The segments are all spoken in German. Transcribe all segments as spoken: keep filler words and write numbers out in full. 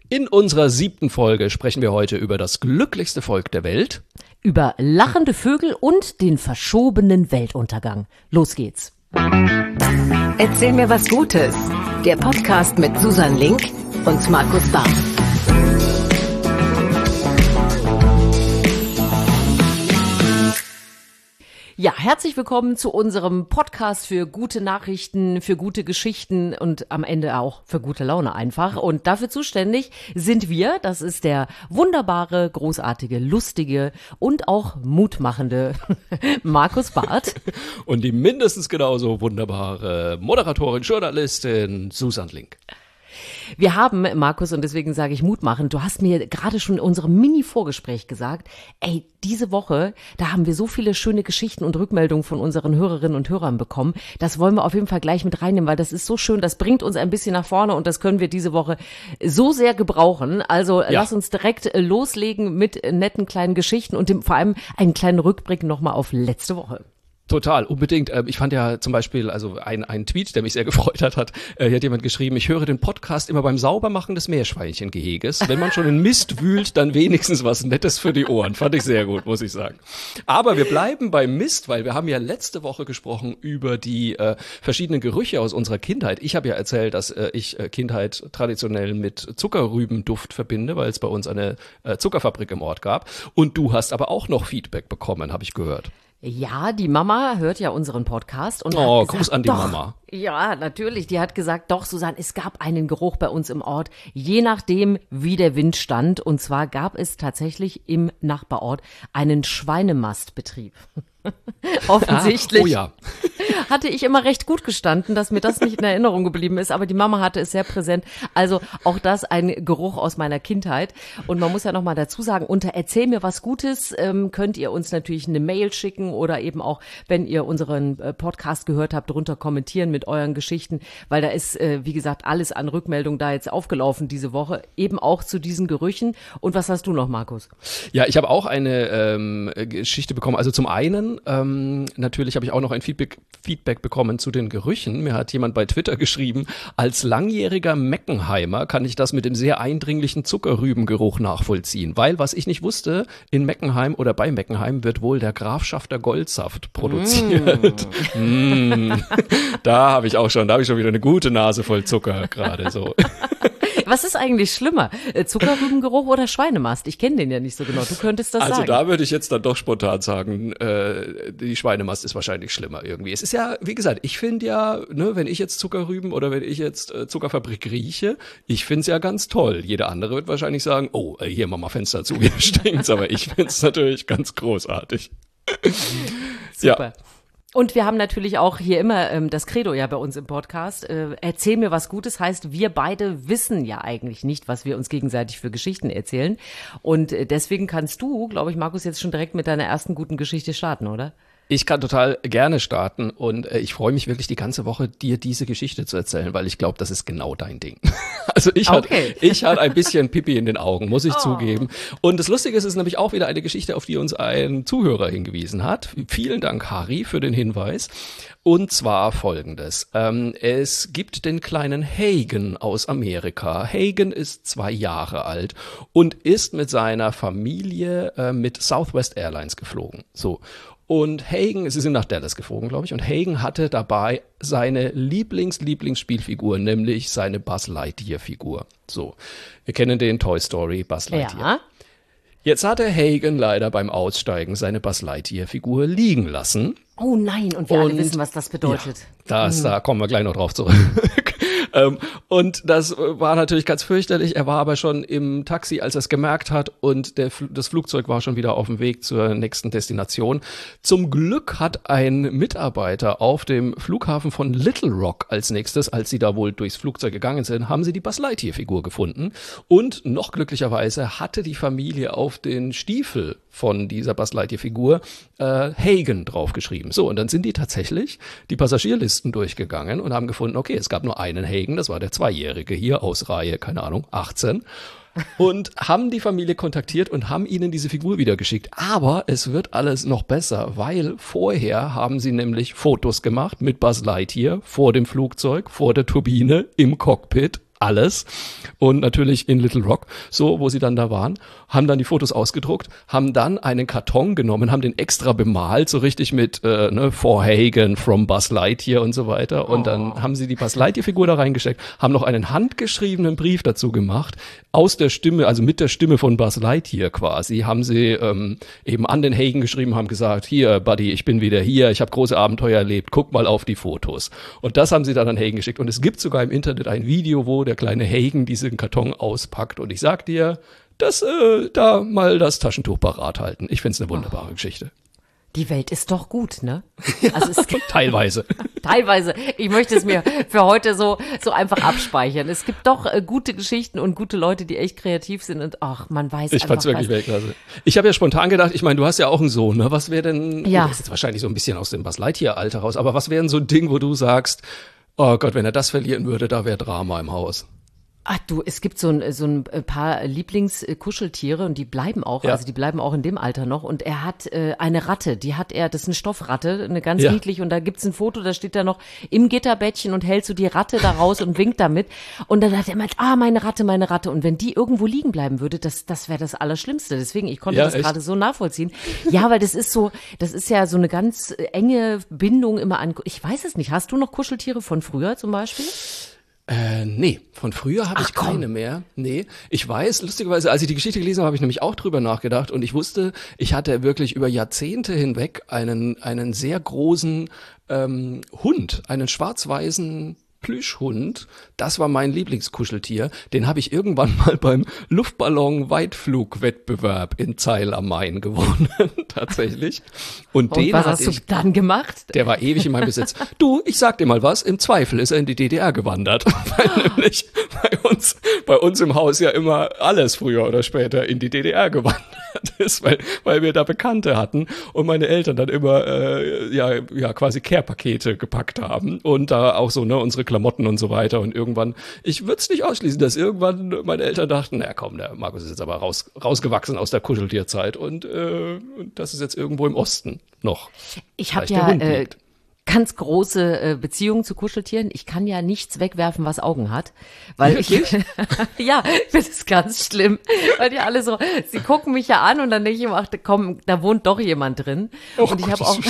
In unserer siebten Folge sprechen wir heute über das glücklichste Volk der Welt, über lachende Vögel und den verschobenen Weltuntergang. Los geht's. Erzähl mir was Gutes. Der Podcast mit Susan Link und Markus Barth. Ja, herzlich willkommen zu unserem Podcast für gute Nachrichten, für gute Geschichten und am Ende auch für gute Laune einfach. Und dafür zuständig sind wir, das ist der wunderbare, großartige, lustige und auch mutmachende Markus Barth. Und die mindestens genauso wunderbare Moderatorin, Journalistin Susan Link. Wir haben, Markus, und deswegen sage ich Mut machen, du hast mir gerade schon in unserem Mini-Vorgespräch gesagt, ey, diese Woche, da haben wir so viele schöne Geschichten und Rückmeldungen von unseren Hörerinnen und Hörern bekommen. Das wollen wir auf jeden Fall gleich mit reinnehmen, weil das ist so schön, das bringt uns ein bisschen nach vorne und das können wir diese Woche so sehr gebrauchen. Also ja. Lass uns direkt loslegen mit netten kleinen Geschichten und dem, vor allem einen kleinen Rückblick nochmal auf letzte Woche. Total, unbedingt. Ich fand ja zum Beispiel, also ein, ein Tweet, der mich sehr gefreut hat, hat, hier hat jemand geschrieben, ich höre den Podcast immer beim Saubermachen des Meerschweinchengeheges. Wenn man schon in Mist wühlt, dann wenigstens was Nettes für die Ohren. Fand ich sehr gut, muss ich sagen. Aber wir bleiben beim Mist, weil wir haben ja letzte Woche gesprochen über die äh, verschiedenen Gerüche aus unserer Kindheit. Ich habe ja erzählt, dass äh, ich äh, Kindheit traditionell mit Zuckerrübenduft verbinde, weil es bei uns eine äh, Zuckerfabrik im Ort gab. Und du hast aber auch noch Feedback bekommen, habe ich gehört. Ja, die Mama hört ja unseren Podcast und oh, hat gesagt, Gruß an die doch, Mama. Ja, natürlich. Die hat gesagt, doch, Susanne, es gab einen Geruch bei uns im Ort, je nachdem, wie der Wind stand. Und zwar gab es tatsächlich im Nachbarort einen Schweinemastbetrieb. Offensichtlich ah, oh ja. hatte ich immer recht gut gestanden, dass mir das nicht in Erinnerung geblieben ist, aber die Mama hatte es sehr präsent. Also auch das ein Geruch aus meiner Kindheit. Und man muss ja noch mal dazu sagen, unter Erzähl mir was Gutes ähm, könnt ihr uns natürlich eine Mail schicken oder eben auch, wenn ihr unseren äh, Podcast gehört habt, drunter kommentieren mit euren Geschichten, weil da ist, äh, wie gesagt, alles an Rückmeldung da jetzt aufgelaufen diese Woche, eben auch zu diesen Gerüchen. Und was hast du noch, Markus? Ja, ich habe auch eine ähm, Geschichte bekommen. Also zum einen Ähm, natürlich habe ich auch noch ein Feedback, Feedback bekommen zu den Gerüchen. Mir hat jemand bei Twitter geschrieben, als langjähriger Meckenheimer kann ich das mit dem sehr eindringlichen Zuckerrübengeruch nachvollziehen, weil, was ich nicht wusste, in Meckenheim oder bei Meckenheim wird wohl der Grafschafter Goldsaft produziert. Mm. Mm. Da habe ich auch schon, da habe ich schon wieder eine gute Nase voll Zucker gerade so. Was ist eigentlich schlimmer? Zuckerrübengeruch oder Schweinemast? Ich kenne den ja nicht so genau. Du könntest das also sagen. Also da würde ich jetzt dann doch spontan sagen, äh, die Schweinemast ist wahrscheinlich schlimmer irgendwie. Es ist ja, wie gesagt, ich finde ja, ne, wenn ich jetzt Zuckerrüben oder wenn ich jetzt äh, Zuckerfabrik rieche, ich finde es ja ganz toll. Jeder andere wird wahrscheinlich sagen, oh, äh, hier, mach mal Fenster zu, hier stinkt's. Aber ich finde es natürlich ganz großartig. Super. Ja. Und wir haben natürlich auch hier immer ähm, das Credo ja bei uns im Podcast. Äh, erzähl mir was Gutes heißt, wir beide wissen ja eigentlich nicht, was wir uns gegenseitig für Geschichten erzählen. Und äh, deswegen kannst du, glaube ich, Markus, jetzt schon direkt mit deiner ersten guten Geschichte starten, oder? Ich kann total gerne starten und äh, ich freue mich wirklich die ganze Woche, dir diese Geschichte zu erzählen, weil ich glaube, das ist genau dein Ding. Also ich hatte okay. ich hatte ein bisschen Pipi in den Augen, muss ich oh. zugeben. Und das Lustige ist, es ist nämlich auch wieder eine Geschichte, auf die uns ein Zuhörer hingewiesen hat. Vielen Dank, Harry, für den Hinweis. Und zwar folgendes. Ähm, es gibt den kleinen Hagen aus Amerika. Hagen ist zwei Jahre alt und ist mit seiner Familie äh, mit Southwest Airlines geflogen. So. Und Hagen, sie sind nach Dallas geflogen, glaube ich, und Hagen hatte dabei seine Lieblings-Lieblingsspielfigur, nämlich seine Buzz Lightyear-Figur. So, wir kennen den Toy Story Buzz Lightyear. Ja. Jetzt hatte Hagen leider beim Aussteigen seine Buzz Lightyear-Figur liegen lassen. Oh nein, und wir und, alle wissen, was das bedeutet. Ja, das, mhm. Da kommen wir gleich noch drauf zurück. ähm, und das war natürlich ganz fürchterlich. Er war aber schon im Taxi, als er es gemerkt hat, und der, das Flugzeug war schon wieder auf dem Weg zur nächsten Destination. Zum Glück hat ein Mitarbeiter auf dem Flughafen von Little Rock als nächstes, als sie da wohl durchs Flugzeug gegangen sind, haben sie die Buzz Lightyear-Figur gefunden. Und noch glücklicherweise hatte die Familie auf den Stiefel von dieser Buzz Lightyear-Figur äh, Hagen draufgeschrieben. So, und dann sind die tatsächlich die Passagierlisten durchgegangen und haben gefunden, okay, es gab nur einen Hagen, das war der Zweijährige hier aus Reihe, keine Ahnung, achtzehn. Und haben die Familie kontaktiert und haben ihnen diese Figur wieder geschickt. Aber es wird alles noch besser, weil vorher haben sie nämlich Fotos gemacht mit Buzz Lightyear vor dem Flugzeug, vor der Turbine, im Cockpit. alles. Und natürlich in Little Rock, so, wo sie dann da waren, haben dann die Fotos ausgedruckt, haben dann einen Karton genommen, haben den extra bemalt, so richtig mit äh, ne, For Hagen, from Buzz Lightyear und so weiter. Und oh. dann haben sie die Buzz Lightyear-Figur da reingesteckt, haben noch einen handgeschriebenen Brief dazu gemacht, aus der Stimme, also mit der Stimme von Buzz Lightyear quasi, haben sie ähm, eben an den Hagen geschrieben, haben gesagt, hier, Buddy, ich bin wieder hier, ich habe große Abenteuer erlebt, guck mal auf die Fotos. Und das haben sie dann an Hagen geschickt. Und es gibt sogar im Internet ein Video, wo der kleine Hagen diesen Karton auspackt. Und ich sag dir, dass äh, da mal das Taschentuch parat halten. Ich find's eine wunderbare oh. Geschichte. Die Welt ist doch gut, ne? Also es teilweise. Teilweise. Ich möchte es mir für heute so so einfach abspeichern. Es gibt doch äh, gute Geschichten und gute Leute, die echt kreativ sind und ach, man weiß ich einfach. Ich fand's wirklich Weltklasse. Ich habe ja spontan gedacht, ich meine, du hast ja auch einen Sohn, ne? Was wäre denn, ja. das ist jetzt wahrscheinlich so ein bisschen aus dem Buzz Lightyear-Alter raus, aber was wäre denn so ein Ding, wo du sagst, oh Gott, wenn er das verlieren würde, da wäre Drama im Haus? Ach du, es gibt so ein, so ein paar Lieblingskuscheltiere und die bleiben auch, ja. also die bleiben auch in dem Alter noch. Und er hat äh, eine Ratte, die hat er, das ist eine Stoffratte, eine ganz ja. niedlich. Und da gibt's ein Foto, da steht er noch im Gitterbettchen und hält so die Ratte da raus und winkt damit. Und dann hat er immer, ah, meine Ratte, meine Ratte. Und wenn die irgendwo liegen bleiben würde, das, das wäre das Allerschlimmste. Deswegen, ich konnte ja, das gerade so nachvollziehen. Ja, weil das ist so, das ist ja so eine ganz enge Bindung immer an, ich weiß es nicht, hast du noch Kuscheltiere von früher zum Beispiel? Äh, nee, von früher habe ich komm. keine mehr. Nee, ich weiß, lustigerweise, als ich die Geschichte gelesen habe, habe ich nämlich auch drüber nachgedacht und ich wusste, ich hatte wirklich über Jahrzehnte hinweg einen einen sehr großen ähm, Hund, einen schwarz-weißen Plüschhund, das war mein Lieblingskuscheltier. Den habe ich irgendwann mal beim Luftballon-Weitflugwettbewerb in Zeil am Main gewonnen, tatsächlich. Und, Und den was hast du ich, dann gemacht? Der war ewig in meinem Besitz. Du, ich sag dir mal was, im Zweifel ist er in die D D R gewandert. Weil nämlich bei uns, bei uns im Haus ja immer alles früher oder später in die D D R gewandert ist, weil, weil wir da Bekannte hatten und meine Eltern dann immer äh, ja, ja quasi Care-Pakete gepackt haben und da auch so ne unsere Klamotten und so weiter und irgendwann, ich würde es nicht ausschließen, dass irgendwann meine Eltern dachten, na komm, der Markus ist jetzt aber raus, rausgewachsen aus der Kuscheltierzeit und äh, das ist jetzt irgendwo im Osten noch. Ich habe ja äh, ganz große äh, Beziehungen zu Kuscheltieren. Ich kann ja nichts wegwerfen, was Augen hat, weil ich ja, ich finde es ganz schlimm, weil die alle so, sie gucken mich ja an und dann denke ich immer, ach, komm, da wohnt doch jemand drin. Oh, und ich habe auch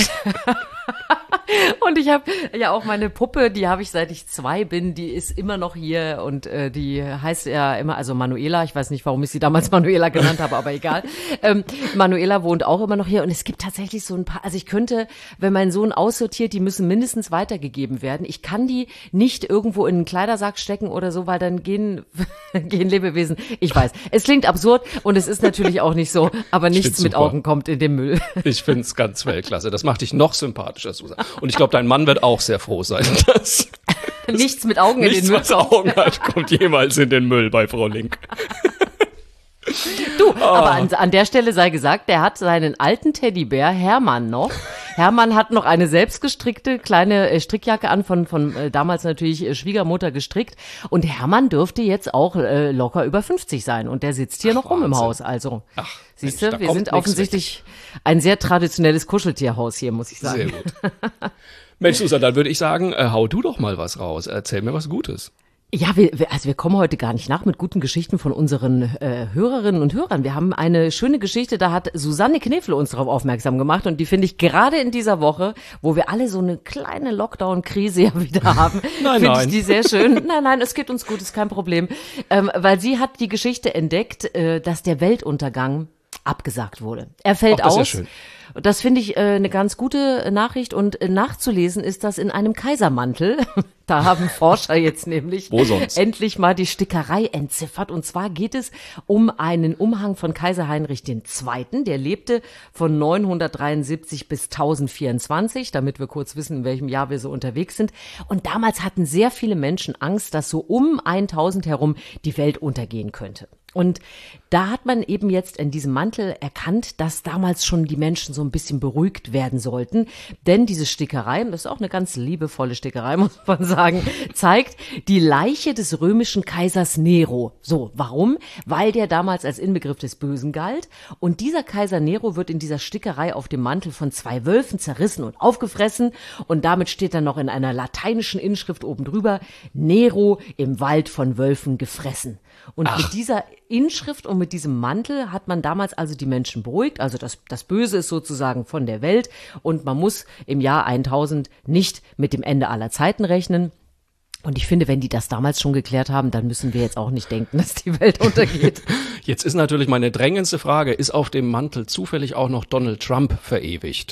und ich habe ja auch meine Puppe, die habe ich seit ich zwei bin, die ist immer noch hier und äh, die heißt ja immer, also Manuela, ich weiß nicht, warum ich sie damals Manuela genannt habe, aber egal. Ähm, Manuela wohnt auch immer noch hier und es gibt tatsächlich so ein paar, also ich könnte, wenn mein Sohn aussortiert, die müssen mindestens weitergegeben werden. Ich kann die nicht irgendwo in einen Kleidersack stecken oder so, weil dann gehen, gehen Lebewesen, ich weiß, es klingt absurd und es ist natürlich auch nicht so, aber nichts mit Augen kommt in den Müll. Ich finde es ganz Weltklasse, das macht dich noch sympathischer, Susan. Und ich glaube, dein Mann wird auch sehr froh sein, dass nichts mit Augen in den Müll. Nichts, was Augen hat, kommt jemals in den Müll bei Frau Link. Du, oh. aber an, an der Stelle sei gesagt, der hat seinen alten Teddybär Hermann noch. Hermann hat noch eine selbstgestrickte kleine äh, Strickjacke an, von von äh, damals natürlich äh, Schwiegermutter gestrickt. Und Hermann dürfte jetzt auch äh, locker über fünfzig sein. Und der sitzt hier Ach, noch rum Wahnsinn. Im Haus. Also, Ach, siehst du, wir sind offensichtlich weg. Ein sehr traditionelles Kuscheltierhaus hier, muss ich sagen. Sehr gut. Mensch, Susan, dann würde ich sagen, äh, hau du doch mal was raus. Erzähl mir was Gutes. Ja, wir, also wir kommen heute gar nicht nach mit guten Geschichten von unseren äh, Hörerinnen und Hörern. Wir haben eine schöne Geschichte, da hat Susanne Knefle uns darauf aufmerksam gemacht und die finde ich gerade in dieser Woche, wo wir alle so eine kleine Lockdown-Krise ja wieder haben, finde ich die sehr schön. Nein, nein, es geht uns gut, ist kein Problem. Ähm, weil sie hat die Geschichte entdeckt, äh, dass der Weltuntergang abgesagt wurde. Er fällt Ach, das aus. Ist ja schön. Das finde ich äh, eine ganz gute Nachricht und äh, nachzulesen ist das in einem Kaisermantel. Da haben Forscher jetzt nämlich endlich mal die Stickerei entziffert. Und zwar geht es um einen Umhang von Kaiser Heinrich der Zweite. Der lebte von neunhundertdreiundsiebzig bis tausendvierundzwanzig, damit wir kurz wissen, in welchem Jahr wir so unterwegs sind. Und damals hatten sehr viele Menschen Angst, dass so um tausend herum die Welt untergehen könnte. Und da hat man eben jetzt in diesem Mantel erkannt, dass damals schon die Menschen so ein bisschen beruhigt werden sollten. Denn diese Stickerei, das ist auch eine ganz liebevolle Stickerei, muss man sagen, sagen, zeigt die Leiche des römischen Kaisers Nero. So, warum? Weil der damals als Inbegriff des Bösen galt. Und dieser Kaiser Nero wird in dieser Stickerei auf dem Mantel von zwei Wölfen zerrissen und aufgefressen. Und damit steht dann noch in einer lateinischen Inschrift oben drüber, Nero im Wald von Wölfen gefressen. Und Ach. mit dieser Inschrift und mit diesem Mantel hat man damals also die Menschen beruhigt. Also das, das Böse ist sozusagen von der Welt und man muss im Jahr tausend nicht mit dem Ende aller Zeiten rechnen. Und ich finde, wenn die das damals schon geklärt haben, dann müssen wir jetzt auch nicht denken, dass die Welt untergeht. Jetzt ist natürlich meine drängendste Frage, ist auf dem Mantel zufällig auch noch Donald Trump verewigt?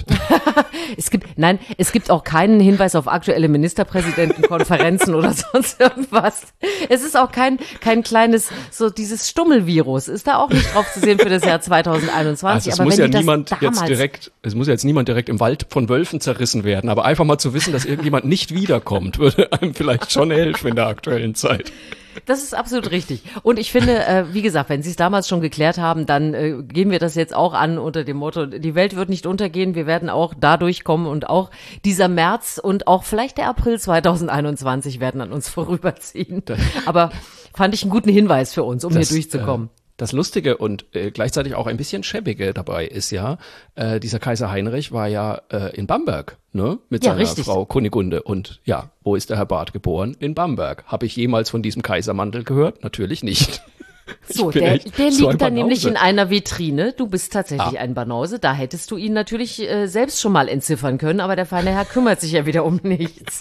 Es gibt, nein, es gibt auch keinen Hinweis auf aktuelle Ministerpräsidentenkonferenzen oder sonst irgendwas. Es ist auch kein, kein kleines, so dieses Stummelvirus, ist da auch nicht drauf zu sehen für das Jahr zweitausendeinundzwanzig. Also es aber muss wenn ja die niemand das jetzt direkt, es muss ja jetzt niemand direkt im Wald von Wölfen zerrissen werden, aber einfach mal zu wissen, dass irgendjemand nicht wiederkommt, würde einem vielleicht schon helfen in der aktuellen Zeit. Das ist absolut richtig. Und ich finde, äh, wie gesagt, wenn Sie es damals schon geklärt haben, dann äh, gehen wir das jetzt auch an unter dem Motto, die Welt wird nicht untergehen, wir werden auch da durchkommen und auch dieser März und auch vielleicht der April zweitausendeinundzwanzig werden an uns vorüberziehen. Aber fand ich einen guten Hinweis für uns, um das, hier durchzukommen. Äh Das Lustige und äh, gleichzeitig auch ein bisschen Schäbige dabei ist ja, äh, dieser Kaiser Heinrich war ja äh, in Bamberg, ne, mit ja, seiner richtig. Frau Kunigunde. Und ja, wo ist der Herr Barth geboren? In Bamberg. Habe ich jemals von diesem Kaisermantel gehört? Natürlich nicht. So, der, der so liegt dann nämlich in einer Vitrine. Du bist tatsächlich ah. ein Banause. Da hättest du ihn natürlich äh, selbst schon mal entziffern können, aber der feine Herr kümmert sich ja wieder um nichts.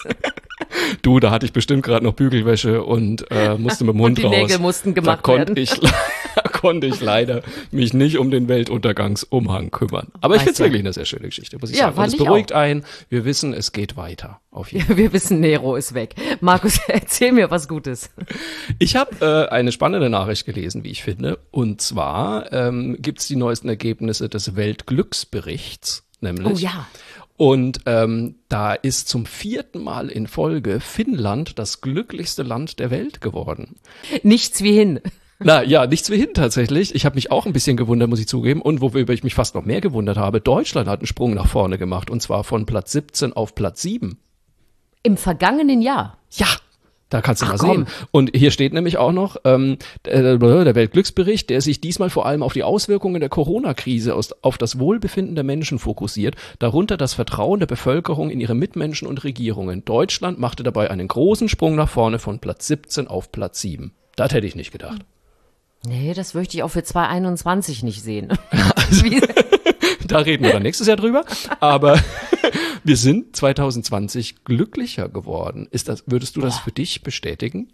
Du, da hatte ich bestimmt gerade noch Bügelwäsche und äh, musste mit dem Hund und die raus. Die Nägel mussten gemacht da konnte werden. Ich, da konnte ich leider mich nicht um den Weltuntergangsumhang kümmern. Aber ich finde es ja. wirklich eine sehr schöne Geschichte, muss ich ja, sagen. Und es ich beruhigt auch. ein. Wir wissen, es geht weiter. Auf jeden Fall. Wir wissen, Nero ist weg. Markus, erzähl mir was Gutes. Ich habe äh, eine spannende Nachricht gelesen, wie ich finde. Und zwar ähm, gibt es die neuesten Ergebnisse des Weltglücksberichts, nämlich. Oh ja. Und ähm, da ist zum vierten Mal in Folge Finnland das glücklichste Land der Welt geworden. Nichts wie hin. Na ja, nichts wie hin tatsächlich. Ich habe mich auch ein bisschen gewundert, muss ich zugeben. Und worüber ich mich fast noch mehr gewundert habe, Deutschland hat einen Sprung nach vorne gemacht. Und zwar von Platz siebzehn auf Platz sieben. Im vergangenen Jahr? Ja. Da kannst du Ach, mal komm. sehen. Und hier steht nämlich auch noch ähm, der, der Weltglücksbericht, der sich diesmal vor allem auf die Auswirkungen der Corona-Krise aus, auf das Wohlbefinden der Menschen fokussiert, darunter das Vertrauen der Bevölkerung in ihre Mitmenschen und Regierungen. Deutschland machte dabei einen großen Sprung nach vorne von Platz siebzehn auf Platz sieben. Das hätte ich nicht gedacht. Nee, das möchte ich auch für zweitausendeinundzwanzig nicht sehen. Also, da reden wir dann nächstes Jahr drüber. Aber wir sind zweitausendzwanzig glücklicher geworden. Ist das, würdest du das Boah. für dich bestätigen?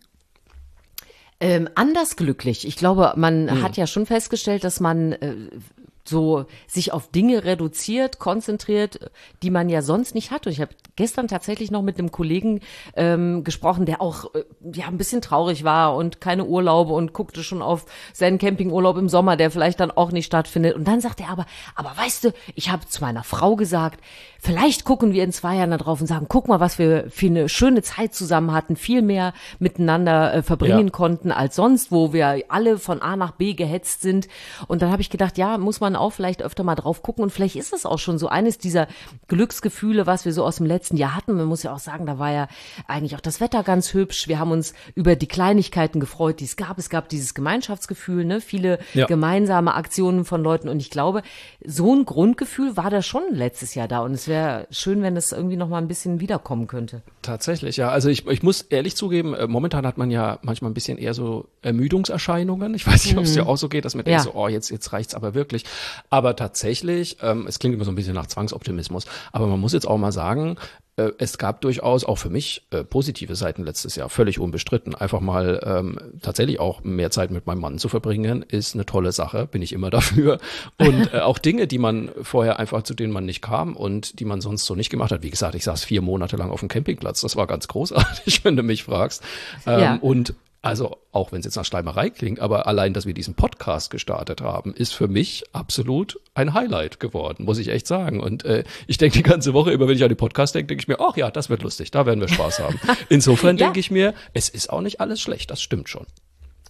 Ähm, anders glücklich. Ich glaube, man Hm. hat ja schon festgestellt, dass man äh, so sich auf Dinge reduziert, konzentriert, die man ja sonst nicht hat. Und ich habe gestern tatsächlich noch mit einem Kollegen ähm, gesprochen, der auch äh, ja ein bisschen traurig war und keine Urlaube und guckte schon auf seinen Campingurlaub im Sommer, der vielleicht dann auch nicht stattfindet. Und dann sagt er aber, aber weißt du, ich habe zu meiner Frau gesagt, vielleicht gucken wir in zwei Jahren da drauf und sagen, guck mal, was wir für eine schöne Zeit zusammen hatten, viel mehr miteinander äh, verbringen Ja. konnten als sonst, wo wir alle von A nach B gehetzt sind. Und dann habe ich gedacht, ja, muss man auch vielleicht öfter mal drauf gucken. Und vielleicht ist es auch schon so eines dieser Glücksgefühle, was wir so aus dem letzten Jahr hatten. Man muss ja auch sagen, da war ja eigentlich auch das Wetter ganz hübsch. Wir haben uns über die Kleinigkeiten gefreut, die es gab. Es gab dieses Gemeinschaftsgefühl, ne? Viele Ja. gemeinsame Aktionen von Leuten. Und ich glaube, so ein Grundgefühl war da schon letztes Jahr da. Und es wäre schön, wenn das irgendwie noch mal ein bisschen wiederkommen könnte. Tatsächlich, ja. Also ich, ich muss ehrlich zugeben, äh, momentan hat man ja manchmal ein bisschen eher so Ermüdungserscheinungen. Ich weiß nicht, ob es dir auch so geht, dass man Ja. denkt so, oh, jetzt, jetzt reicht's aber wirklich. Aber tatsächlich, ähm, es klingt immer so ein bisschen nach Zwangsoptimismus, aber man muss jetzt auch mal sagen, äh, es gab durchaus auch für mich äh, positive Seiten letztes Jahr, völlig unbestritten. Einfach mal ähm, tatsächlich auch mehr Zeit mit meinem Mann zu verbringen, ist eine tolle Sache, bin ich immer dafür. Und äh, auch Dinge, die man vorher einfach, zu denen man nicht kam und die man sonst so nicht gemacht hat. Wie gesagt, ich saß vier Monate lang auf dem Campingplatz, das war ganz großartig, wenn du mich fragst. Ähm, Ja. Und also auch wenn es jetzt nach Schleimerei klingt, aber allein, dass wir diesen Podcast gestartet haben, ist für mich absolut ein Highlight geworden, muss ich echt sagen. Und äh, ich denke die ganze Woche über, wenn ich an den Podcast denke, denke ich mir, ach ja, das wird lustig, da werden wir Spaß haben. Insofern Ja. denke ich mir, es ist auch nicht alles schlecht, das stimmt schon.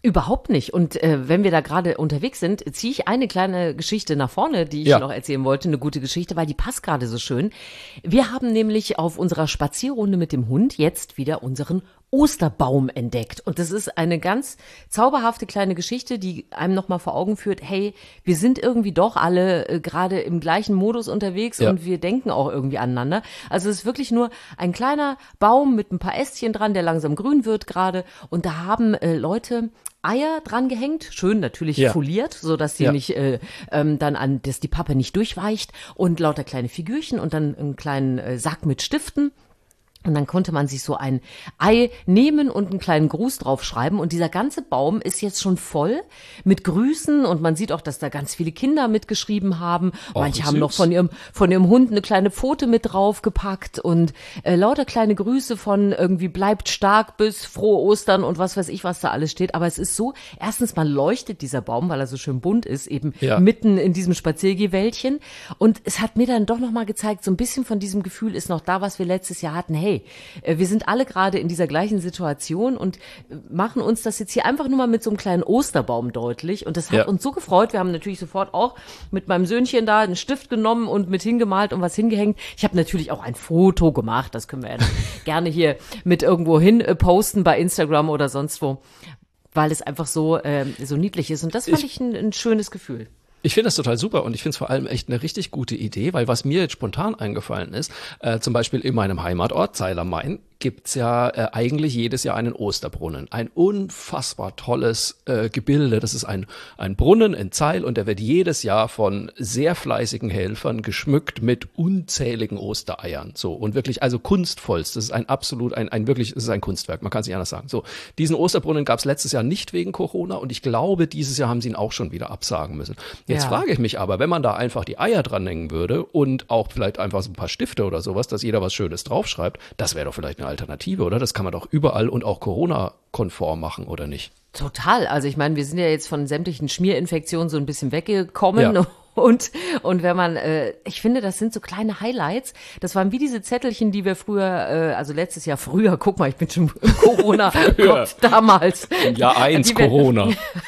Überhaupt nicht. Und äh, wenn wir da gerade unterwegs sind, ziehe ich eine kleine Geschichte nach vorne, die ich Ja. noch erzählen wollte, eine gute Geschichte, weil die passt gerade so schön. Wir haben nämlich auf unserer Spazierrunde mit dem Hund jetzt wieder unseren Osterbaum entdeckt. Und das ist eine ganz zauberhafte kleine Geschichte, die einem nochmal vor Augen führt, hey, wir sind irgendwie doch alle äh, gerade im gleichen Modus unterwegs Ja. und wir denken auch irgendwie aneinander. Also es ist wirklich nur ein kleiner Baum mit ein paar Ästchen dran, der langsam grün wird gerade. Und da haben äh, Leute Eier dran gehängt, schön natürlich Ja. foliert, so dass die Ja. nicht äh, ähm, dann an, dass die Pappe nicht durchweicht und lauter kleine Figürchen und dann einen kleinen äh, Sack mit Stiften. Und dann konnte man sich so ein Ei nehmen und einen kleinen Gruß draufschreiben. Und dieser ganze Baum ist jetzt schon voll mit Grüßen. Und man sieht auch, dass da ganz viele Kinder mitgeschrieben haben. Och, Manche haben süß. noch von ihrem, von ihrem Hund eine kleine Pfote mit draufgepackt. Und äh, lauter kleine Grüße von irgendwie bleibt stark bis frohe Ostern und was weiß ich, was da alles steht. Aber es ist so, erstens mal leuchtet dieser Baum, weil er so schön bunt ist, eben Ja. mitten in diesem Spaziergehwäldchen. Und es hat mir dann doch nochmal gezeigt, so ein bisschen von diesem Gefühl ist noch da, was wir letztes Jahr hatten. Hey, äh, wir sind alle gerade in dieser gleichen Situation und äh, machen uns das jetzt hier einfach nur mal mit so einem kleinen Osterbaum deutlich. Und das hat Ja. uns so gefreut. Wir haben natürlich sofort auch mit meinem Söhnchen da einen Stift genommen und mit hingemalt und was hingehängt. Ich habe natürlich auch ein Foto gemacht. Das können wir ja dann gerne hier mit irgendwo hin äh, posten bei Instagram oder sonst wo, weil es einfach so, äh, so niedlich ist. Und das fand ich, Ich- ein, ein schönes Gefühl. Ich finde das total super und ich finde es vor allem echt eine richtig gute Idee, weil was mir jetzt spontan eingefallen ist, äh, zum Beispiel in meinem Heimatort Zeil am Main gibt's ja äh, eigentlich jedes Jahr einen Osterbrunnen. Ein unfassbar tolles äh, Gebilde. Das ist ein, ein Brunnen in Zeil und der wird jedes Jahr von sehr fleißigen Helfern geschmückt mit unzähligen Ostereiern. So und wirklich, also kunstvollst. Das ist ein absolut, ein, ein wirklich, es ist ein Kunstwerk, man kann es nicht anders sagen. So, diesen Osterbrunnen gab's letztes Jahr nicht wegen Corona und ich glaube, dieses Jahr haben sie ihn auch schon wieder absagen müssen. Jetzt Ja. frage ich mich aber, wenn man da einfach die Eier dranhängen würde und auch vielleicht einfach so ein paar Stifte oder sowas, dass jeder was Schönes draufschreibt, das wäre doch vielleicht eine Alternative, oder? Das kann man doch überall und auch Corona-konform machen, oder nicht? Total. Also ich meine, wir sind ja jetzt von sämtlichen Schmierinfektionen so ein bisschen weggekommen. Ja. Und, und wenn man, äh, ich finde, das sind so kleine Highlights. Das waren wie diese Zettelchen, die wir früher, äh, also letztes Jahr früher, guck mal, ich bin schon im Corona-Kopf damals. Jahr eins Die wir- Corona.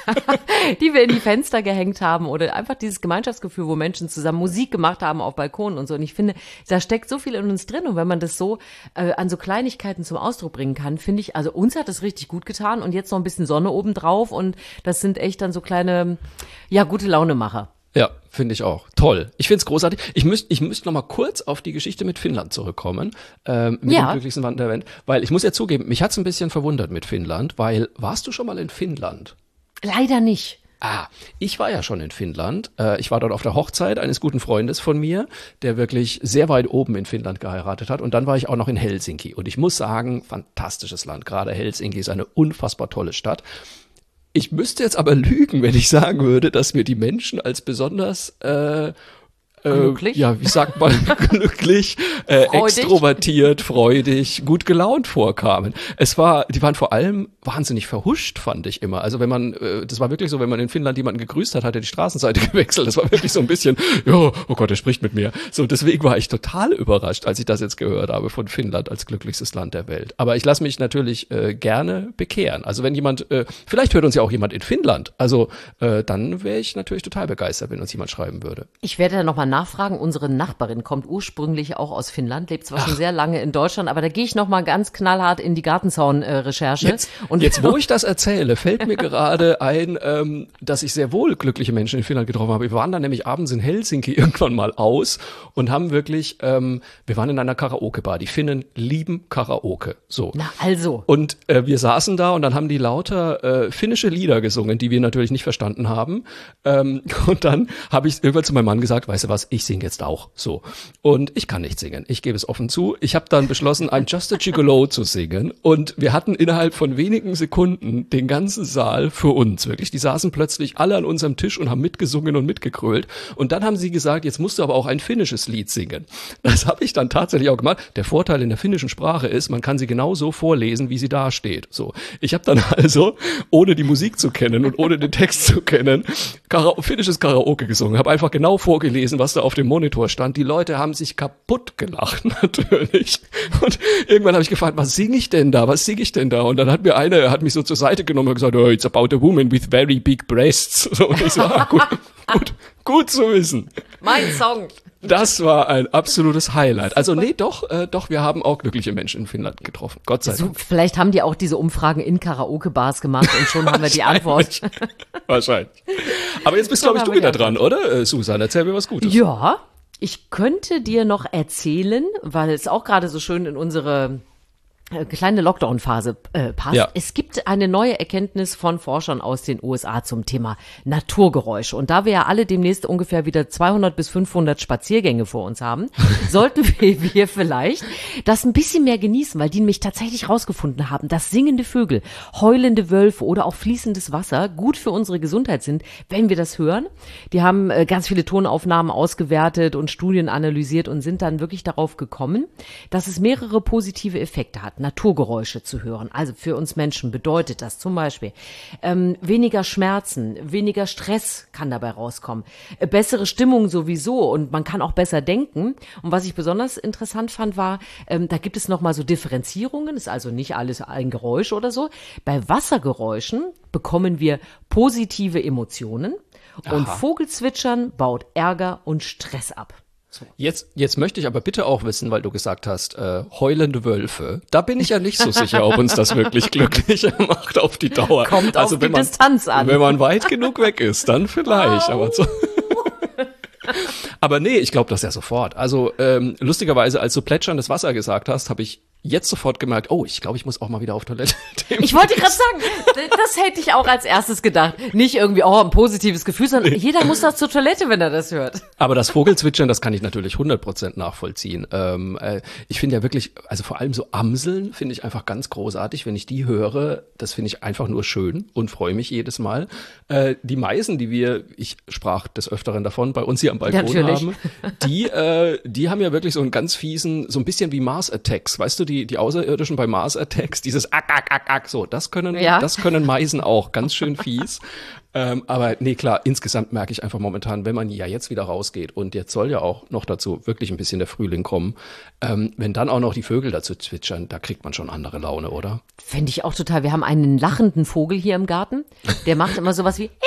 die wir in die Fenster gehängt haben oder einfach dieses Gemeinschaftsgefühl, wo Menschen zusammen Musik gemacht haben auf Balkonen und so. Und ich finde, da steckt so viel in uns drin. Und wenn man das so äh, an so Kleinigkeiten zum Ausdruck bringen kann, finde ich, also uns hat das richtig gut getan und jetzt noch ein bisschen Sonne oben drauf und das sind echt dann so kleine, ja, gute Launemacher. Ja, finde ich auch. Toll. Ich finde es großartig. Ich müsste ich müsst noch mal kurz auf die Geschichte mit Finnland zurückkommen, ähm, mit Ja. dem glücklichsten Land der Welt. Weil ich muss ja zugeben, mich hat's ein bisschen verwundert mit Finnland, weil, warst du schon mal in Finnland? Leider nicht. Ah, ich war ja schon in Finnland. Äh, ich war dort auf der Hochzeit eines guten Freundes von mir, der wirklich sehr weit oben in Finnland geheiratet hat. Und dann war ich auch noch in Helsinki. Und ich muss sagen, fantastisches Land. Gerade Helsinki ist eine unfassbar tolle Stadt. Ich müsste jetzt aber lügen, wenn ich sagen würde, dass mir die Menschen als besonders äh, äh, Glücklich? ja, wie sagt man, glücklich, äh, Freudig? extrovertiert, freudig, gut gelaunt vorkamen. Es war, die waren vor allem wahnsinnig verhuscht, fand ich immer. Also wenn man, äh, das war wirklich so, wenn man in Finnland jemanden gegrüßt hat, hat er die Straßenseite gewechselt. Das war wirklich so ein bisschen, ja, oh Gott, er spricht mit mir. So, deswegen war ich total überrascht, als ich das jetzt gehört habe von Finnland als glücklichstes Land der Welt. Aber ich lasse mich natürlich äh, gerne bekehren. Also wenn jemand, äh, vielleicht hört uns ja auch jemand in Finnland. Also äh, dann wäre ich natürlich total begeistert, wenn uns jemand schreiben würde. Ich werde da nochmal nachfragen. Unsere Nachbarin kommt ursprünglich auch aus Finnland, lebt zwar schon sehr lange in Deutschland, aber da gehe ich nochmal ganz knallhart in die Gartenzaun-Recherche. Jetzt, und jetzt, wo ich das erzähle, fällt mir gerade ein, ähm, dass ich sehr wohl glückliche Menschen in Finnland getroffen habe. Wir waren dann nämlich abends in Helsinki irgendwann mal aus und haben wirklich, ähm, wir waren in einer Karaoke-Bar. Die Finnen lieben Karaoke. So. Na also. Und äh, wir saßen da und dann haben die lauter äh, finnische Lieder gesungen, die wir natürlich nicht verstanden haben. Ähm, und dann habe ich irgendwann zu meinem Mann gesagt, weißt du was, ich singe jetzt auch. So. Und ich kann nicht singen. Ich gebe es offen zu. Ich habe dann beschlossen, I'm Just a Gigolo zu singen. Und wir hatten innerhalb von wenigen Sekunden den ganzen Saal für uns. Wirklich. Die saßen plötzlich alle an unserem Tisch und haben mitgesungen und mitgekrölt. Und dann haben sie gesagt, jetzt musst du aber auch ein finnisches Lied singen. Das habe ich dann tatsächlich auch gemacht. Der Vorteil in der finnischen Sprache ist, man kann sie genau so vorlesen, wie sie da steht. So. Ich habe dann also, ohne die Musik zu kennen und ohne den Text zu kennen, Kara- finnisches Karaoke gesungen. Habe einfach genau vorgelesen, was da auf dem Monitor stand, die Leute haben sich kaputt gelacht, natürlich. Und irgendwann habe ich gefragt, was singe ich denn da, was singe ich denn da? Und dann hat mir einer, er hat mich so zur Seite genommen und gesagt, oh, it's about a woman with very big breasts. So, und ich so, ah, gut, gut, gut zu wissen. Mein Song. Das war ein absolutes Highlight. Also nee, doch, äh, doch, wir haben auch glückliche Menschen in Finnland getroffen. Gott sei So, Dank. vielleicht haben die auch diese Umfragen in Karaoke-Bars gemacht und schon haben wir die Antwort. Wahrscheinlich. Aber jetzt bist, glaube ich, du wieder dran, oder? Äh, Susan, erzähl mir was Gutes. Ja, ich könnte dir noch erzählen, weil es auch gerade so schön in unsere äh, kleine Lockdown-Phase äh, passt. Ja. Es gibt eine neue Erkenntnis von Forschern aus den U S A zum Thema Naturgeräusche. Und da wir ja alle demnächst ungefähr wieder zweihundert bis fünfhundert Spaziergänge vor uns haben, sollten wir, wir vielleicht das ein bisschen mehr genießen, weil die nämlich tatsächlich rausgefunden haben, dass singende Vögel, heulende Wölfe oder auch fließendes Wasser gut für unsere Gesundheit sind, wenn wir das hören. Die haben äh, ganz viele Tonaufnahmen ausgewertet und Studien analysiert und sind dann wirklich darauf gekommen, dass es mehrere positive Effekte hat, Naturgeräusche zu hören. Also für uns Menschen bedeutet das zum Beispiel ähm, weniger Schmerzen, weniger Stress kann dabei rauskommen, äh, bessere Stimmung sowieso und man kann auch besser denken. Und was ich besonders interessant fand, war, ähm, da gibt es nochmal so Differenzierungen, ist also nicht alles ein Geräusch oder so. Bei Wassergeräuschen bekommen wir positive Emotionen und Aha. Vogelzwitschern baut Ärger und Stress ab. Jetzt, jetzt möchte ich aber bitte auch wissen, weil du gesagt hast, äh, heulende Wölfe. Da bin ich ja nicht so sicher, ob uns das wirklich glücklicher macht auf die Dauer. Kommt also auf wenn die man, Distanz an. Wenn man weit genug weg ist, dann vielleicht. Aber, so. aber nee, ich glaube das ja sofort. Also ähm, lustigerweise, als du plätscherndes Wasser gesagt hast, habe ich jetzt sofort gemerkt, oh, ich glaube, ich muss auch mal wieder auf Toilette. Ich wollte gerade sagen, das hätte ich auch als erstes gedacht. Nicht irgendwie, oh, ein positives Gefühl, sondern jeder muss doch zur Toilette, wenn er das hört. Aber das Vogelzwitschern, das kann ich natürlich hundert Prozent nachvollziehen. Ähm, äh, ich finde ja wirklich, also vor allem so Amseln finde ich einfach ganz großartig. Wenn ich die höre, das finde ich einfach nur schön und freue mich jedes Mal. Äh, die Meisen, die wir, ich sprach des Öfteren davon, bei uns hier am Balkon Natürlich. haben, die, äh, die haben ja wirklich so einen ganz fiesen, so ein bisschen wie Mars Attacks, weißt du, die Die, die Außerirdischen bei Mars Attacks, dieses Ack, Ack, Ack, Ack, so, das können, Ja. das können Meisen auch, ganz schön fies. ähm, aber nee, klar, insgesamt merke ich einfach momentan, wenn man ja jetzt wieder rausgeht und jetzt soll ja auch noch dazu wirklich ein bisschen der Frühling kommen, ähm, wenn dann auch noch die Vögel dazu zwitschern, da kriegt man schon andere Laune, oder? Fände ich auch total. Wir haben einen lachenden Vogel hier im Garten, der macht immer sowas wie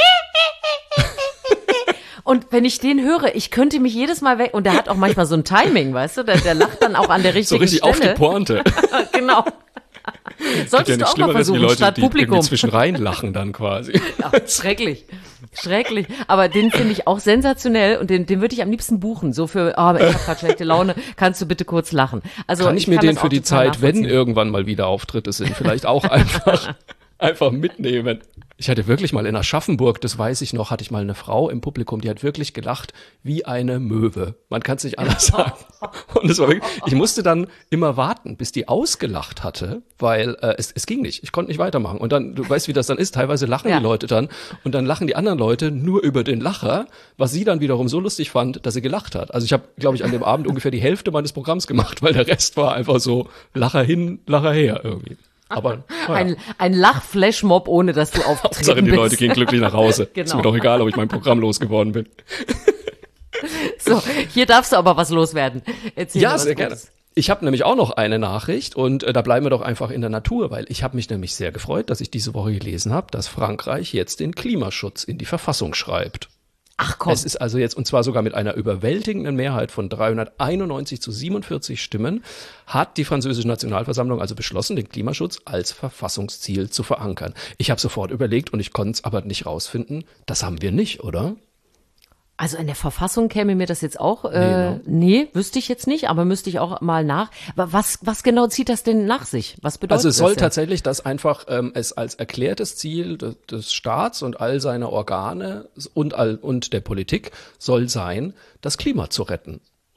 und wenn ich den höre, ich könnte mich jedes Mal weg, und der hat auch manchmal so ein Timing, weißt du, der, der lacht dann auch an der So richtigen richtig Stelle. auf die Pointe. Genau. Solltest du auch mal versuchen, die Leute, statt die Publikum. irgendwie zwischen rein lachen dann quasi. Ja, schrecklich. Schrecklich. Aber den finde ich auch sensationell und den, den würde ich am liebsten buchen. So für, oh, ich habe gerade schlechte Laune, kannst du bitte kurz lachen. Also Kann ich mir kann den das für auch die total Zeit, wenn nachvollziehen. irgendwann mal wieder Auftritte sind, vielleicht auch einfach, einfach mitnehmen. Ich hatte wirklich mal in Aschaffenburg, das weiß ich noch, hatte ich mal eine Frau im Publikum, die hat wirklich gelacht wie eine Möwe. Man kann es nicht anders sagen. Und es war wirklich, ich musste dann immer warten, bis die ausgelacht hatte, weil äh, es, es ging nicht. Ich konnte nicht weitermachen. Und dann, du weißt, wie das dann ist, teilweise lachen Ja. die Leute dann und dann lachen die anderen Leute nur über den Lacher, was sie dann wiederum so lustig fand, dass sie gelacht hat. Also ich habe, glaube ich, an dem Abend ungefähr die Hälfte meines Programms gemacht, weil der Rest war einfach so Lacher hin, Lacher her irgendwie. Aber naja. Ein, ein Lachflashmob, ohne dass du Hauptsache, aufgetreten die bist. Leute gehen glücklich nach Hause. Genau. Ist mir doch egal, ob ich mein Programm losgeworden bin. So, hier darfst du aber was loswerden. Erzähl mir Ja, was sehr gerne. Gutes. Ich habe nämlich auch noch eine Nachricht und äh, da bleiben wir doch einfach in der Natur, weil ich habe mich nämlich sehr gefreut, dass ich diese Woche gelesen habe, dass Frankreich jetzt den Klimaschutz in die Verfassung schreibt. Ach komm. Es ist also jetzt, und zwar sogar mit einer überwältigenden Mehrheit von dreihunderteinundneunzig zu siebenundvierzig Stimmen, hat die französische Nationalversammlung also beschlossen, den Klimaschutz als Verfassungsziel zu verankern. Ich habe sofort überlegt und ich konnte es aber nicht rausfinden, das haben wir nicht, oder? Also in der Verfassung käme mir das jetzt auch, äh, Nee, ne? nee, wüsste ich jetzt nicht, aber müsste ich auch mal nach. Aber was, was genau zieht das denn nach sich? Was bedeutet Also es soll das denn? tatsächlich, dass einfach ähm, es als erklärtes Ziel des, des Staats und all seiner Organe und, all, und der Politik soll sein, das Klima zu retten.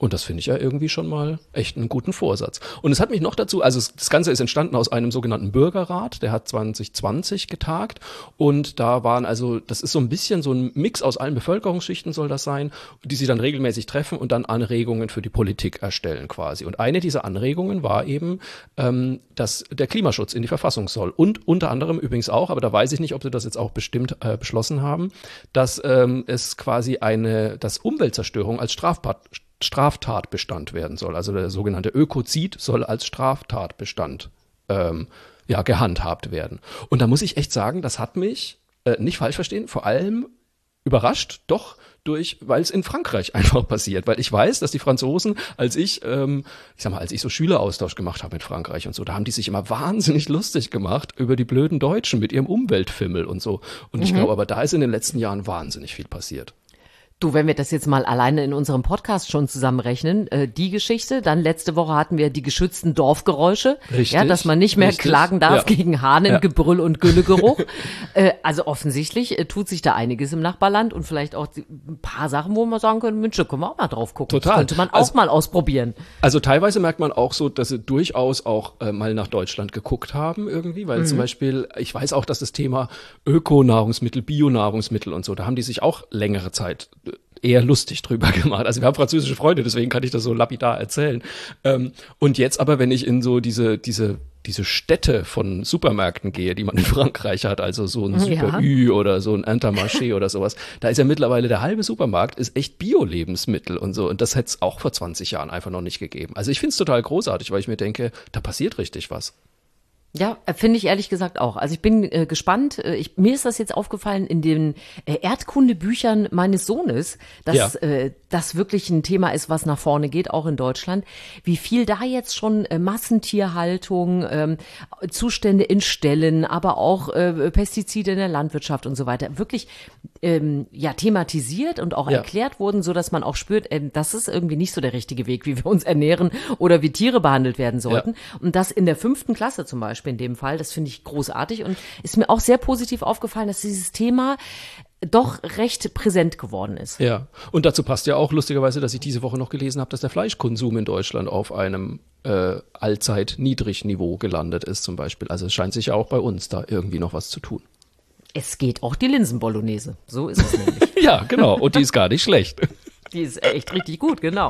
Und das finde ich ja irgendwie schon mal echt einen guten Vorsatz. Und es hat mich noch dazu, also das Ganze ist entstanden aus einem sogenannten Bürgerrat, der hat zwanzig zwanzig getagt und da waren also, das ist so ein bisschen so ein Mix aus allen Bevölkerungsschichten soll das sein, die sich dann regelmäßig treffen und dann Anregungen für die Politik erstellen quasi. Und eine dieser Anregungen war eben, ähm, dass der Klimaschutz in die Verfassung soll. Und unter anderem übrigens auch, aber da weiß ich nicht, ob sie das jetzt auch bestimmt äh, beschlossen haben, dass ähm, es quasi eine, dass Umweltzerstörung als Straftat Straftatbestand werden soll. Also der sogenannte Ökozid soll als Straftatbestand ähm, ja, gehandhabt werden. Und da muss ich echt sagen, das hat mich, äh, nicht falsch verstehen, vor allem überrascht, doch durch, weil es in Frankreich einfach passiert. Weil ich weiß, dass die Franzosen, als ich, ähm, ich sag mal, als ich so Schüleraustausch gemacht habe mit Frankreich und so, da haben die sich immer wahnsinnig lustig gemacht über die blöden Deutschen mit ihrem Umweltfimmel und so. Und mhm. ich glaube, aber da ist in den letzten Jahren wahnsinnig viel passiert. Du, wenn wir das jetzt mal alleine in unserem Podcast schon zusammenrechnen, äh, die Geschichte, dann letzte Woche hatten wir die geschützten Dorfgeräusche, richtig, ja, dass man nicht mehr richtig, klagen darf ja. gegen Hahnengebrüll ja. und Güllegeruch. äh, also offensichtlich äh, tut sich da einiges im Nachbarland und vielleicht auch die, ein paar Sachen, wo man sagen könnte, Mensch, da können wir auch mal drauf gucken. Total. Das könnte man auch also, mal ausprobieren. Also teilweise merkt man auch so, dass sie durchaus auch äh, mal nach Deutschland geguckt haben irgendwie, weil mhm. zum Beispiel, ich weiß auch, dass das Thema Ökonahrungsmittel, Bionahrungsmittel und so, da haben die sich auch längere Zeit äh, eher lustig drüber gemacht. Also wir haben französische Freunde, deswegen kann ich das so lapidar erzählen. Ähm, und jetzt aber, wenn ich in so diese, diese, diese Städte von Supermärkten gehe, die man in Frankreich hat, also so ein Super ja. Ü oder so ein Intermarché oder sowas, da ist ja mittlerweile der halbe Supermarkt ist echt Bio-Lebensmittel und so. Und das hätte es auch vor zwanzig Jahren einfach noch nicht gegeben. Also ich finde es total großartig, weil ich mir denke, da passiert richtig was. Ja, finde ich ehrlich gesagt auch. Also ich bin äh, gespannt. Ich, mir ist das jetzt aufgefallen in den äh, Erdkundebüchern meines Sohnes, dass ja. äh, das wirklich ein Thema ist, was nach vorne geht, auch in Deutschland. Wie viel da jetzt schon äh, Massentierhaltung, ähm, Zustände in Ställen, aber auch äh, Pestizide in der Landwirtschaft und so weiter wirklich ähm, ja thematisiert und auch ja. erklärt wurden, so dass man auch spürt, äh, das ist irgendwie nicht so der richtige Weg, wie wir uns ernähren oder wie Tiere behandelt werden sollten. Ja. Und das in der fünften Klasse zum Beispiel. In dem Fall, das finde ich großartig und ist mir auch sehr positiv aufgefallen, dass dieses Thema doch recht präsent geworden ist. Ja, und dazu passt ja auch lustigerweise, dass ich diese Woche noch gelesen habe, dass der Fleischkonsum in Deutschland auf einem äh, Allzeit-Niedrigniveau gelandet ist zum Beispiel. Also es scheint sich ja auch bei uns da irgendwie noch was zu tun. Es geht auch die Linsenbolognese, so ist es nämlich. Ja, genau, und die ist gar nicht schlecht. Die ist echt richtig gut, genau.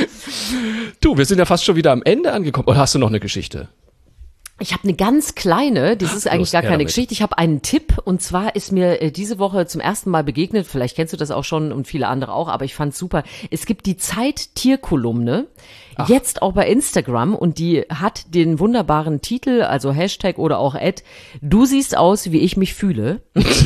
Du, wir sind ja fast schon wieder am Ende angekommen. Oder hast du noch eine Geschichte? Ich habe eine ganz kleine, das ist eigentlich Los, gar keine damit. Geschichte, ich habe einen Tipp und zwar ist mir äh, diese Woche zum ersten Mal begegnet, vielleicht kennst du das auch schon und viele andere auch, aber ich fand's super. Es gibt die Zeit-Tier-Kolumne, Ach. jetzt auch bei Instagram und die hat den wunderbaren Titel, also Hashtag oder auch Ad, du siehst aus, wie ich mich fühle.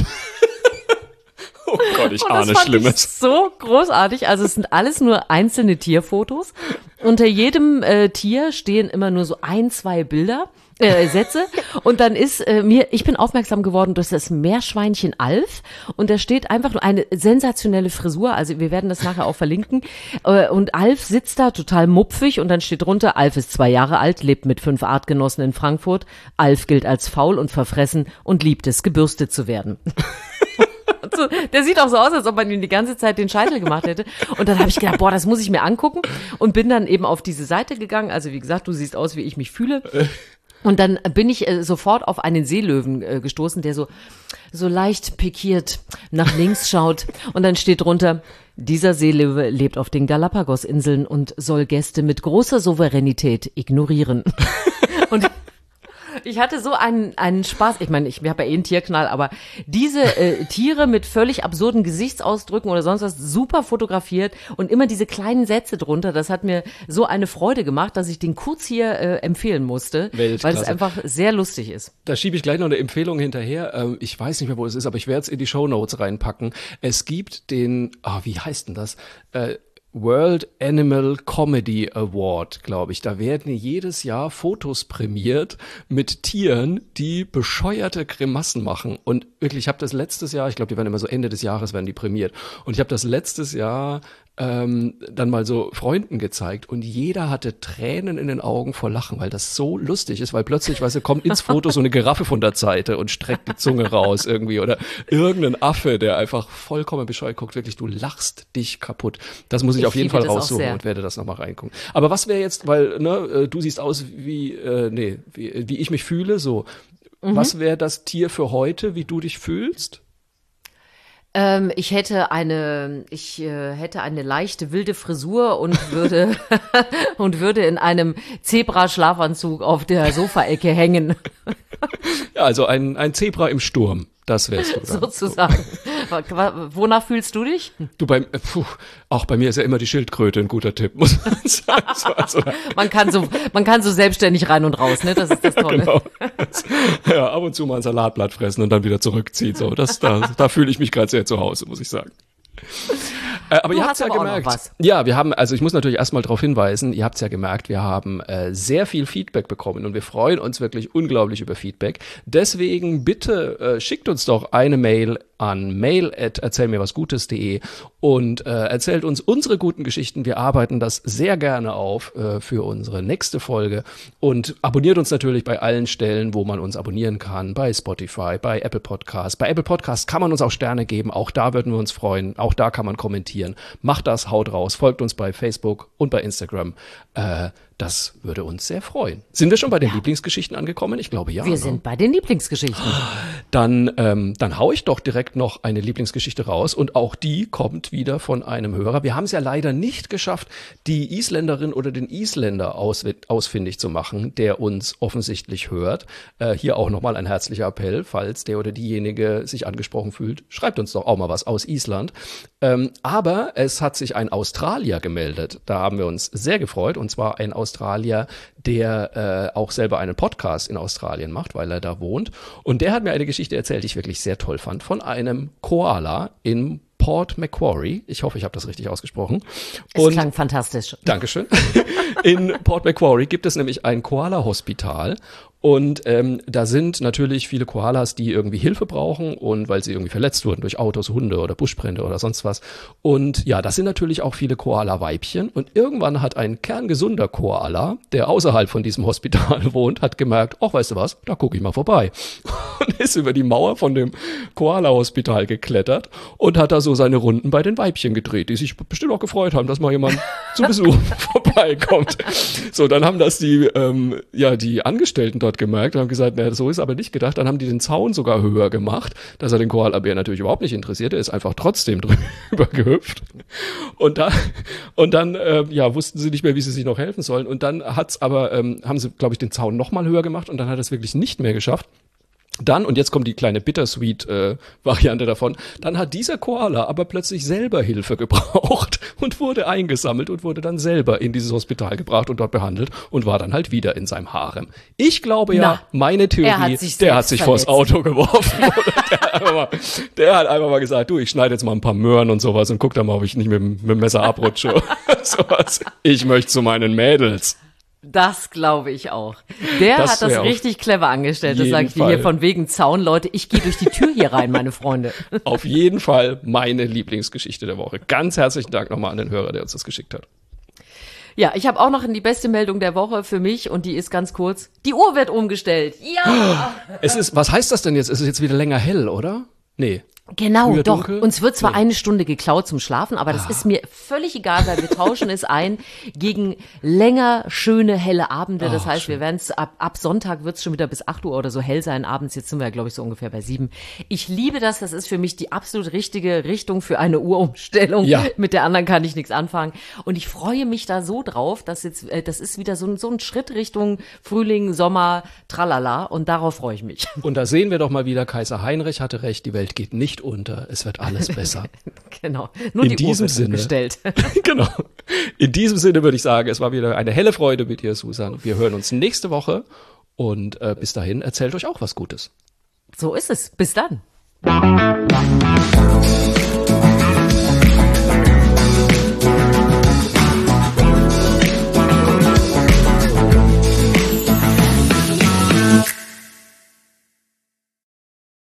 Oh Gott, ich und ahne das fand Schlimmes. Ich so großartig. Also es sind alles nur einzelne Tierfotos. Unter jedem äh, Tier stehen immer nur so ein, zwei Bilder, äh, Sätze. Und dann ist äh, mir, ich bin aufmerksam geworden durch das Meerschweinchen Alf. Und da steht einfach nur eine sensationelle Frisur. Also wir werden das nachher auch verlinken. Äh, und Alf sitzt da total mupfig und dann steht drunter, Alf ist zwei Jahre alt, lebt mit fünf Artgenossen in Frankfurt. Alf gilt als faul und verfressen und liebt es, gebürstet zu werden. So, der sieht auch so aus, als ob man ihm die ganze Zeit den Scheitel gemacht hätte. Und dann habe ich gedacht, boah, das muss ich mir angucken. Und bin dann eben auf diese Seite gegangen. Also wie gesagt, du siehst aus, wie ich mich fühle. Und dann bin ich äh, sofort auf einen Seelöwen äh, gestoßen, der so, so leicht pikiert nach links schaut. Und dann steht drunter, dieser Seelöwe lebt auf den Galapagos-Inseln und soll Gäste mit großer Souveränität ignorieren. Und ich hatte so einen, einen Spaß. Ich meine, ich habe ja eh einen Tierknall, aber diese äh, Tiere mit völlig absurden Gesichtsausdrücken oder sonst was super fotografiert und immer diese kleinen Sätze drunter, das hat mir so eine Freude gemacht, dass ich den kurz hier äh, empfehlen musste, Weltklasse. Weil es einfach sehr lustig ist. Da schiebe ich gleich noch eine Empfehlung hinterher. Ähm, ich weiß nicht mehr, wo es ist, aber ich werde es in die Shownotes reinpacken. Es gibt den, ah, wie heißt denn das? Äh, World Animal Comedy Award, glaube ich. Da werden jedes Jahr Fotos prämiert mit Tieren, die bescheuerte Grimassen machen. Und wirklich, ich habe das letztes Jahr, ich glaube, die werden immer so Ende des Jahres werden die prämiert. Und ich habe das letztes Jahr ähm, dann mal so Freunden gezeigt und jeder hatte Tränen in den Augen vor Lachen, weil das so lustig ist, weil plötzlich, weißt du, kommt ins Foto so eine Giraffe von der Seite und streckt die Zunge raus irgendwie oder irgendein Affe, der einfach vollkommen bescheuert guckt, wirklich, du lachst dich kaputt. Das muss ich, ich auf jeden Fall raussuchen und werde das nochmal reingucken. Aber was wäre jetzt, weil, ne, du siehst aus wie, äh, nee, wie, wie ich mich fühle, so, mhm. Was wäre das Tier für heute, wie du dich fühlst? Ähm, ich hätte eine, ich äh, hätte eine leichte wilde Frisur und würde und würde in einem Zebra-Schlafanzug auf der Sofaecke hängen. Ja, also ein ein Zebra im Sturm. Das wärst du dann. Sozusagen. Wonach fühlst du dich? Du, beim, puh, auch bei mir ist ja immer die Schildkröte ein guter Tipp, muss man sagen. Also, man kann so, man kann so selbstständig rein und raus, ne? Das ist das Tolle. Genau. Ja, ab und zu mal ein Salatblatt fressen und dann wieder zurückziehen. So, das, da, da fühle ich mich gerade sehr zu Hause, muss ich sagen. Äh, aber du ihr habt ja aber gemerkt, ja, wir haben, also ich muss natürlich erstmal darauf hinweisen, ihr habt es ja gemerkt, wir haben äh, sehr viel Feedback bekommen und wir freuen uns wirklich unglaublich über Feedback. Deswegen bitte äh, schickt uns doch eine Mail an mail at erzählmirwasgutes punkt de und äh, erzählt uns unsere guten Geschichten. Wir arbeiten das sehr gerne auf äh, für unsere nächste Folge und abonniert uns natürlich bei allen Stellen, wo man uns abonnieren kann, bei Spotify, bei Apple Podcasts. Bei Apple Podcasts kann man uns auch Sterne geben, auch da würden wir uns freuen, auch da kann man kommentieren. Macht das, haut raus, folgt uns bei Facebook und bei Instagram. Äh, das würde uns sehr freuen. Sind wir schon bei den ja. Lieblingsgeschichten angekommen? Ich glaube ja. Wir ne? sind bei den Lieblingsgeschichten. Dann, ähm, dann hau ich doch direkt noch eine Lieblingsgeschichte raus und auch die kommt wieder von einem Hörer. Wir haben es ja leider nicht geschafft, die Isländerin oder den Isländer aus, ausfindig zu machen, der uns offensichtlich hört. Äh, hier auch nochmal ein herzlicher Appell, falls der oder diejenige sich angesprochen fühlt. Schreibt uns doch auch mal was aus Island. Ähm, aber es hat sich ein Australier gemeldet. Da haben wir uns sehr gefreut und zwar ein Australier, der äh, auch selber einen Podcast in Australien macht, weil er da wohnt. Und der hat mir eine Geschichte erzählt, die ich wirklich sehr toll fand, von einem Koala in Port Macquarie. Ich hoffe, ich habe das richtig ausgesprochen. Es und, klang fantastisch. Dankeschön. In Port Macquarie gibt es nämlich ein Koala-Hospital. Und ähm, da sind natürlich viele Koalas, die irgendwie Hilfe brauchen und weil sie irgendwie verletzt wurden durch Autos, Hunde oder Buschbrände oder sonst was. Und ja, das sind natürlich auch viele Koala-Weibchen. Und irgendwann hat ein kerngesunder Koala, der außerhalb von diesem Hospital wohnt, hat gemerkt, ach, weißt du was, da gucke ich mal vorbei. Und ist über die Mauer von dem Koala-Hospital geklettert und hat da so seine Runden bei den Weibchen gedreht, die sich bestimmt auch gefreut haben, dass mal jemand zu Besuch vorbeikommt. So, dann haben das die, ähm, ja, die Angestellten dort gemerkt und haben gesagt, naja, so ist aber nicht gedacht. Dann haben die den Zaun sogar höher gemacht, dass er den Koalabär natürlich überhaupt nicht interessiert. Er ist einfach trotzdem drüber gehüpft. Und da, und dann, äh, ja, wussten sie nicht mehr, wie sie sich noch helfen sollen. Und dann hat's aber, ähm, haben sie, glaube ich, den Zaun nochmal höher gemacht und dann hat er es wirklich nicht mehr geschafft. Dann, und jetzt kommt die kleine Bittersweet-Variante äh, davon, dann hat dieser Koala aber plötzlich selber Hilfe gebraucht und wurde eingesammelt und wurde dann selber in dieses Hospital gebracht und dort behandelt und war dann halt wieder in seinem Harem. Ich glaube ja, Na, meine Theorie, hat der hat sich vors Auto geworfen. der, hat mal, der hat einfach mal gesagt, du, ich schneide jetzt mal ein paar Möhren und sowas und guck da mal, ob ich nicht mit, mit dem Messer abrutsche. sowas. Ich möchte zu meinen Mädels. Das glaube ich auch. Der das hat das richtig clever angestellt. Das sage ich dir hier von wegen Zaun. Leute, ich gehe durch die Tür hier rein, meine Freunde. Auf jeden Fall meine Lieblingsgeschichte der Woche. Ganz herzlichen Dank nochmal an den Hörer, der uns das geschickt hat. Ja, ich habe auch noch die beste Meldung der Woche für mich und die ist ganz kurz. Die Uhr wird umgestellt. Ja! Es ist, was heißt das denn jetzt? Ist es jetzt wieder länger hell, oder? Nee. Genau, Früher doch. dunkel? Uns wird zwar Nee. eine Stunde geklaut zum Schlafen, aber das ah. ist mir völlig egal, weil wir tauschen es ein gegen länger, schöne, helle Abende. Das Ach, heißt, schön. wir werden es ab, ab Sonntag wird es schon wieder bis acht Uhr oder so hell sein abends. Jetzt sind wir, glaube ich, so ungefähr bei sieben. Ich liebe das. Das ist für mich die absolut richtige Richtung für eine Uhrumstellung. Ja. Mit der anderen kann ich nichts anfangen. Und ich freue mich da so drauf, dass jetzt, äh, das ist wieder so ein, so ein Schritt Richtung Frühling, Sommer, tralala. Und darauf freue ich mich. Und da sehen wir doch mal wieder, Kaiser Heinrich hatte recht, die Welt geht nicht unter, es wird alles besser. Genau, nur In die diesem Uhr wird Sinne. umgestellt. Genau. In diesem Sinne würde ich sagen, es war wieder eine helle Freude mit dir, Susan. Wir hören uns nächste Woche und äh, bis dahin erzählt euch auch was Gutes. So ist es. Bis dann.